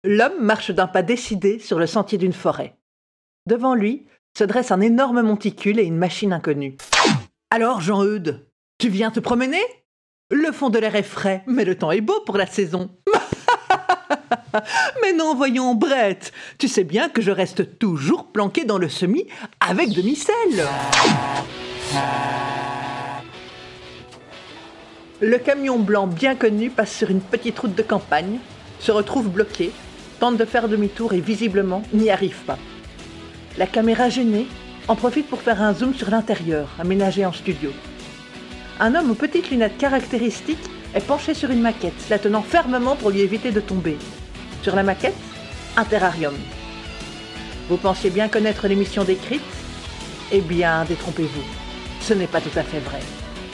L'homme marche d'un pas décidé sur le sentier d'une forêt. Devant lui se dresse un énorme monticule et une machine inconnue. « Alors, Jean-Eudes, tu viens te promener ? Le fond de l'air est frais, mais le temps est beau pour la saison. » « Mais non, voyons, Brett, tu sais bien que je reste toujours planqué dans le semis avec de micelles. » Le camion blanc bien connu passe sur une petite route de campagne, se retrouve bloqué, tente de faire demi-tour et visiblement n'y arrive pas. La caméra gênée en profite pour faire un zoom sur l'intérieur, aménagé en studio. Un homme aux petites lunettes caractéristiques est penché sur une maquette, la tenant fermement pour lui éviter de tomber. Sur la maquette, un terrarium. Vous pensiez bien connaître l'émission décrite ? Eh bien, détrompez-vous, ce n'est pas tout à fait vrai.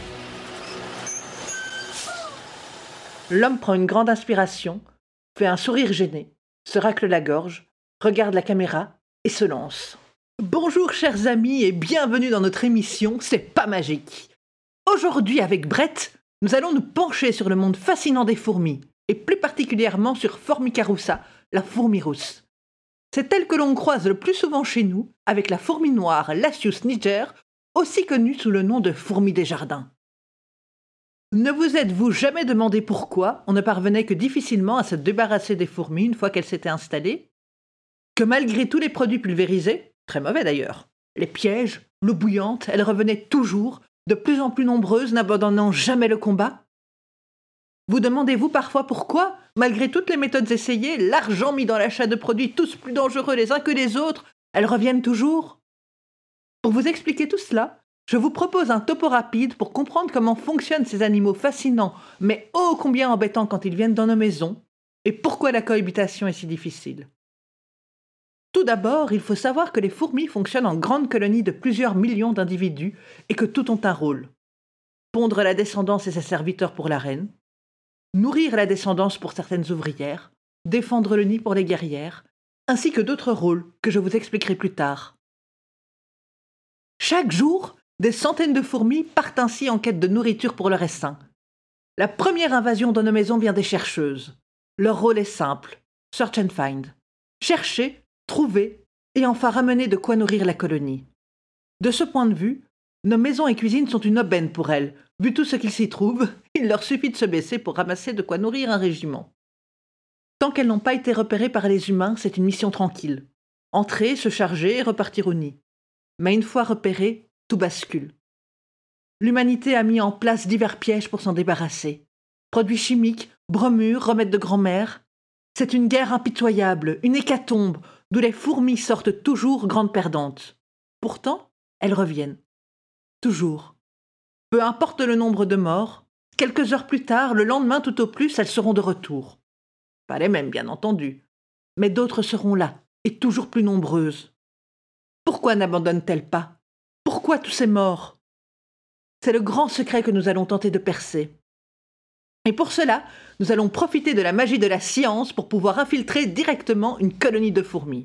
L'homme prend une grande inspiration, fait un sourire gêné, se racle la gorge, regarde la caméra et se lance. Bonjour chers amis et bienvenue dans notre émission C'est pas magique. Aujourd'hui avec Brett, nous allons nous pencher sur le monde fascinant des fourmis, et plus particulièrement sur Formica-russa, la fourmi rousse. C'est elle que l'on croise le plus souvent chez nous, avec la fourmi noire Lasius niger, aussi connue sous le nom de fourmi des jardins. Ne vous êtes-vous jamais demandé pourquoi on ne parvenait que difficilement à se débarrasser des fourmis une fois qu'elles s'étaient installées ? Que malgré tous les produits pulvérisés, très mauvais d'ailleurs, les pièges, l'eau bouillante, elles revenaient toujours, de plus en plus nombreuses, n'abandonnant jamais le combat ? Vous demandez-vous parfois pourquoi, malgré toutes les méthodes essayées, l'argent mis dans l'achat de produits tous plus dangereux les uns que les autres, elles reviennent toujours ? Pour vous expliquer tout cela, je vous propose un topo rapide pour comprendre comment fonctionnent ces animaux fascinants, mais ô combien embêtants quand ils viennent dans nos maisons, et pourquoi la cohabitation est si difficile. Tout d'abord, il faut savoir que les fourmis fonctionnent en grandes colonies de plusieurs millions d'individus et que toutes ont un rôle. Pondre la descendance et ses serviteurs pour la reine, nourrir la descendance pour certaines ouvrières, défendre le nid pour les guerrières, ainsi que d'autres rôles que je vous expliquerai plus tard. Chaque jour, des centaines de fourmis partent ainsi en quête de nourriture pour leur essaim. La première invasion de nos maisons vient des chercheuses. Leur rôle est simple, search and find. Chercher, trouver et enfin ramener de quoi nourrir la colonie. De ce point de vue, nos maisons et cuisines sont une aubaine pour elles. Vu tout ce qu'il s'y trouve, il leur suffit de se baisser pour ramasser de quoi nourrir un régiment. Tant qu'elles n'ont pas été repérées par les humains, c'est une mission tranquille. Entrer, se charger et repartir au nid. Mais une fois repérées, tout bascule. L'humanité a mis en place divers pièges pour s'en débarrasser. Produits chimiques, bromures, remèdes de grand-mère. C'est une guerre impitoyable, une hécatombe, d'où les fourmis sortent toujours grandes perdantes. Pourtant, elles reviennent. Toujours. Peu importe le nombre de morts, quelques heures plus tard, le lendemain tout au plus, elles seront de retour. Pas les mêmes, bien entendu, mais d'autres seront là, et toujours plus nombreuses. Pourquoi n'abandonnent-elles pas ? Pourquoi tous ces morts ? C'est le grand secret que nous allons tenter de percer. Et pour cela, nous allons profiter de la magie de la science pour pouvoir infiltrer directement une colonie de fourmis.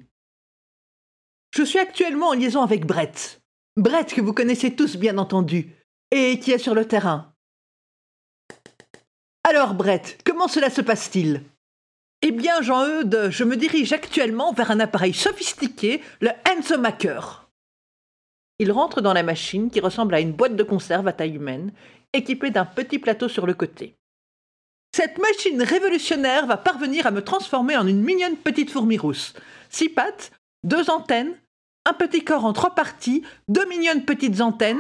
Je suis actuellement en liaison avec Brett. Brett que vous connaissez tous bien entendu, et qui est sur le terrain. Alors Brett, comment cela se passe-t-il ? Eh bien Jean-Eudes, je me dirige actuellement vers un appareil sophistiqué, le Hansomaker. Il rentre dans la machine qui ressemble à une boîte de conserve à taille humaine, équipée d'un petit plateau sur le côté. Cette machine révolutionnaire va parvenir à me transformer en une mignonne petite fourmi rousse. 6 pattes, 2 antennes, un petit corps en 3 parties, 2 mignonnes petites antennes.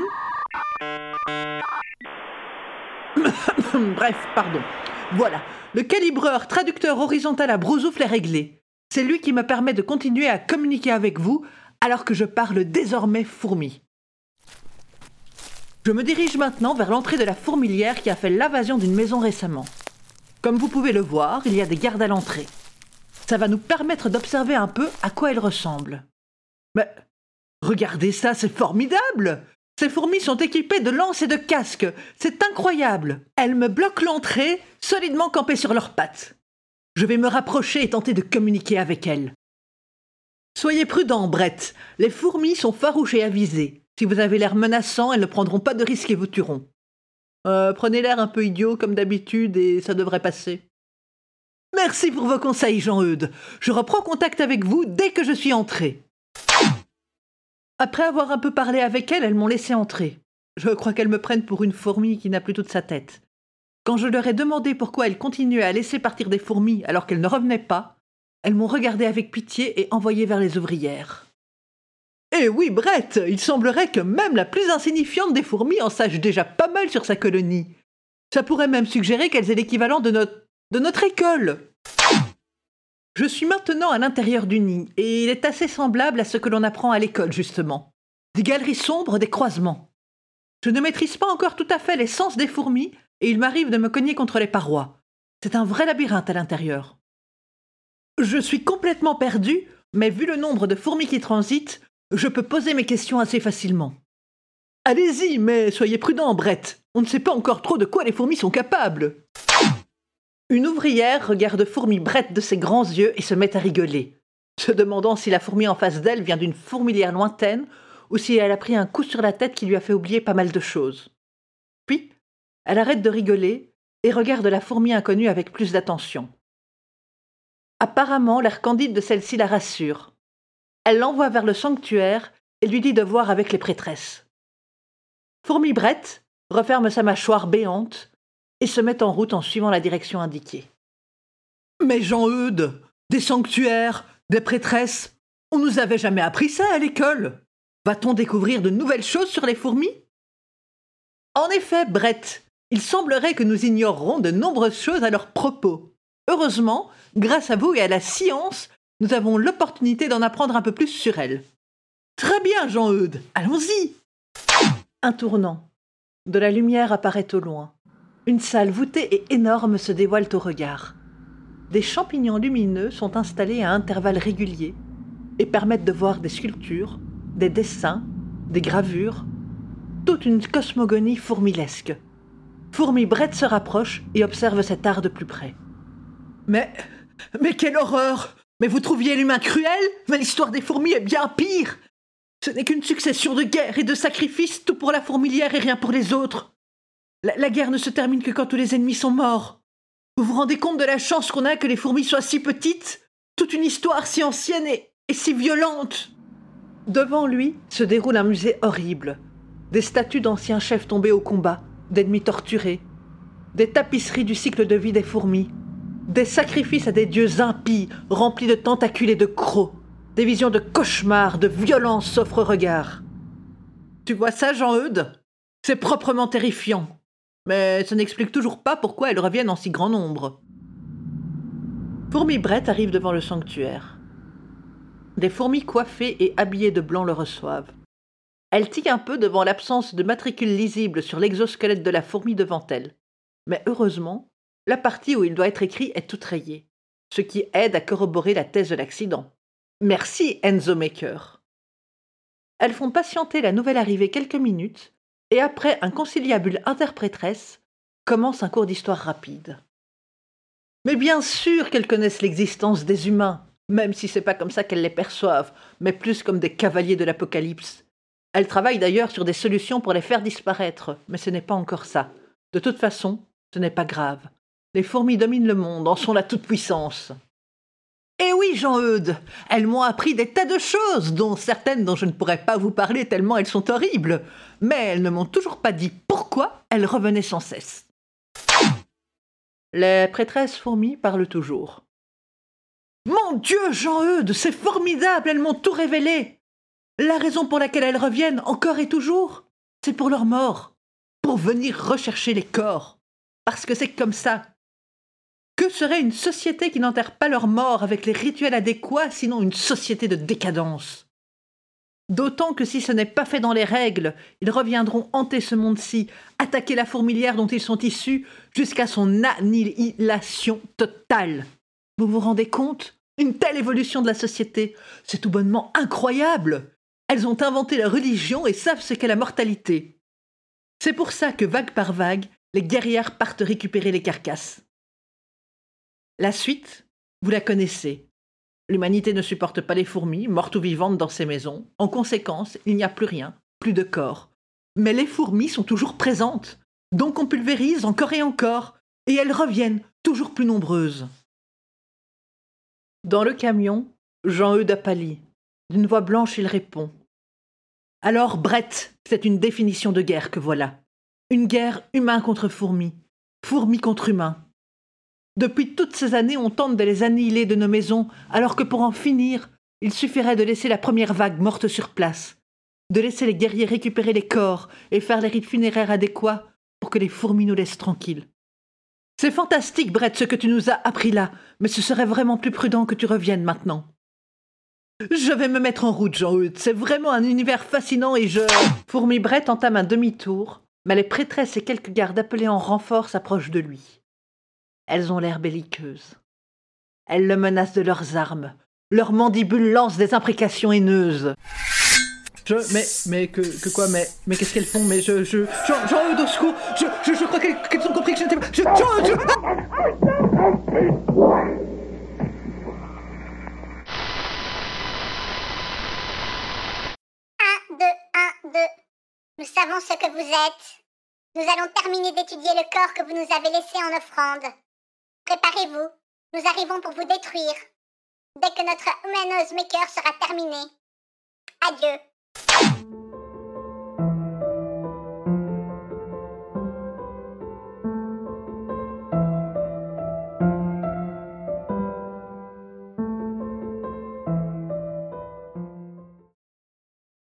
Bref, pardon. Voilà, le calibreur traducteur horizontal à brousoufle est réglé. C'est lui qui me permet de continuer à communiquer avec vous alors que je parle désormais fourmi. Je me dirige maintenant vers l'entrée de la fourmilière qui a fait l'invasion d'une maison récemment. Comme vous pouvez le voir, il y a des gardes à l'entrée. Ça va nous permettre d'observer un peu à quoi elle ressemble. Mais regardez ça, c'est formidable! Ces fourmis sont équipées de lances et de casques. C'est incroyable. Elles me bloquent l'entrée, solidement campées sur leurs pattes. Je vais me rapprocher et tenter de communiquer avec elles. Soyez prudent, Brett. Les fourmis sont farouches et avisées. Si vous avez l'air menaçant, elles ne prendront pas de risques et vous tueront. Prenez l'air un peu idiot comme d'habitude et ça devrait passer. Mais Merci pour vos conseils, Jean-Eudes. Je reprends contact avec vous dès que je suis entré. Après avoir un peu parlé avec elles m'ont laissé entrer. Je crois qu'elles me prennent pour une fourmi qui n'a plus toute sa tête. Quand je leur ai demandé pourquoi elles continuaient à laisser partir des fourmis alors qu'elles ne revenaient pas, elles m'ont regardé avec pitié et envoyé vers les ouvrières. Eh oui, Brett, il semblerait que même la plus insignifiante des fourmis en sache déjà pas mal sur sa colonie. Ça pourrait même suggérer qu'elles aient l'équivalent de notre école. Je suis maintenant à l'intérieur du nid, et il est assez semblable à ce que l'on apprend à l'école, justement. Des galeries sombres, des croisements. Je ne maîtrise pas encore tout à fait l'essence des fourmis, et il m'arrive de me cogner contre les parois. C'est un vrai labyrinthe à l'intérieur. Je suis complètement perdu, mais vu le nombre de fourmis qui transitent, je peux poser mes questions assez facilement. Allez-y, mais soyez prudent, Brett. On ne sait pas encore trop de quoi les fourmis sont capables. Une ouvrière regarde Fourmi Brett de ses grands yeux et se met à rigoler, se demandant si la fourmi en face d'elle vient d'une fourmilière lointaine ou si elle a pris un coup sur la tête qui lui a fait oublier pas mal de choses. Puis, elle arrête de rigoler et regarde la fourmi inconnue avec plus d'attention. Apparemment, l'air candide de celle-ci la rassure. Elle l'envoie vers le sanctuaire et lui dit de voir avec les prêtresses. Fourmi Brett referme sa mâchoire béante et se met en route en suivant la direction indiquée. Mais Jean-Eudes, des sanctuaires, des prêtresses, on nous avait jamais appris ça à l'école. Va-t-on découvrir de nouvelles choses sur les fourmis? En effet, Brett, il semblerait que nous ignorerons de nombreuses choses à leur propos. Heureusement, grâce à vous et à la science, nous avons l'opportunité d'en apprendre un peu plus sur elles. Très bien, Jean-Eudes, allons-y. Un tournant. De la lumière apparaît au loin. Une salle voûtée et énorme se dévoile au regard. Des champignons lumineux sont installés à intervalles réguliers et permettent de voir des sculptures, des dessins, des gravures, toute une cosmogonie fourmilesque. Fourmi Brett se rapproche et observe cet art de plus près. Mais quelle horreur! Mais vous trouviez l'humain cruel? Mais l'histoire des fourmis est bien pire! Ce n'est qu'une succession de guerres et de sacrifices, tout pour la fourmilière et rien pour les autres. La guerre ne se termine que quand tous les ennemis sont morts. Vous vous rendez compte de la chance qu'on a que les fourmis soient si petites? Toute une histoire si ancienne et si violente. Devant lui se déroule un musée horrible. Des statues d'anciens chefs tombés au combat, d'ennemis torturés. Des tapisseries du cycle de vie des fourmis. Des sacrifices à des dieux impies, remplis de tentacules et de crocs. Des visions de cauchemars, de violence s'offrent au regard. Tu vois ça, Jean-Eudes? C'est proprement terrifiant. Mais ça n'explique toujours pas pourquoi elles reviennent en si grand nombre. Fourmi Brett arrive devant le sanctuaire. Des fourmis coiffées et habillées de blanc le reçoivent. Elle tique un peu devant l'absence de matricule lisible sur l'exosquelette de la fourmi devant elle. Mais heureusement, la partie où il doit être écrit est toute rayée, ce qui aide à corroborer la thèse de l'accident. Merci, Enzo Maker. Elles font patienter la nouvelle arrivée quelques minutes, et après un conciliabule interprétresse, commence un cours d'histoire rapide. Mais bien sûr qu'elles connaissent l'existence des humains, même si c'est pas comme ça qu'elles les perçoivent, mais plus comme des cavaliers de l'apocalypse. Elles travaillent d'ailleurs sur des solutions pour les faire disparaître, mais ce n'est pas encore ça. De toute façon, ce n'est pas grave. Les fourmis dominent le monde, en sont la toute-puissance. Eh oui, Jean-Eudes, elles m'ont appris des tas de choses, dont certaines dont je ne pourrais pas vous parler tellement elles sont horribles. Mais elles ne m'ont toujours pas dit pourquoi elles revenaient sans cesse. Les prêtresses fourmis parlent toujours. Mon Dieu, Jean-Eudes, c'est formidable, elles m'ont tout révélé. La raison pour laquelle elles reviennent encore et toujours, c'est pour leur mort, pour venir rechercher les corps. Parce que c'est comme ça. Que serait une société qui n'enterre pas leurs morts avec les rituels adéquats, sinon une société de décadence? D'autant que si ce n'est pas fait dans les règles, ils reviendront hanter ce monde-ci, attaquer la fourmilière dont ils sont issus, jusqu'à son annihilation totale. Vous vous rendez compte? Une telle évolution de la société, c'est tout bonnement incroyable! Elles ont inventé la religion et savent ce qu'est la mortalité. C'est pour ça que, vague par vague, les guerrières partent récupérer les carcasses. La suite, vous la connaissez. L'humanité ne supporte pas les fourmis, mortes ou vivantes dans ses maisons. En conséquence, il n'y a plus rien, plus de corps. Mais les fourmis sont toujours présentes. Donc on pulvérise encore et elles reviennent, toujours plus nombreuses. Dans le camion, Jean-Eudes a pâli. D'une voix blanche, il répond. Alors, Brett, c'est une définition de guerre que voilà. Une guerre humain contre fourmis, fourmis contre humains. Depuis toutes ces années, on tente de les annihiler de nos maisons, alors que pour en finir, il suffirait de laisser la première vague morte sur place, de laisser les guerriers récupérer les corps et faire les rites funéraires adéquats pour que les fourmis nous laissent tranquilles. C'est fantastique, Brett, ce que tu nous as appris là, mais ce serait vraiment plus prudent que tu reviennes maintenant. Je vais me mettre en route, Jean-Eudes. C'est vraiment un univers fascinant et je... Fourmi Brett entame un demi-tour, mais les prêtresses et quelques gardes appelés en renfort s'approchent de lui. Elles ont l'air belliqueuses. Elles le menacent de leurs armes. Leurs mandibules lancent des imprécations haineuses. Mais qu'est-ce qu'elles font? Jean-Eudes, au secours! Je crois qu'elles ont compris que je n'étais pas... Jean-Eudes! 1, 2. Nous savons ce que vous êtes. Nous allons terminer d'étudier le corps que vous nous avez laissé en offrande. Préparez-vous, nous arrivons pour vous détruire. Dès que notre humanoise maker sera terminé. Adieu.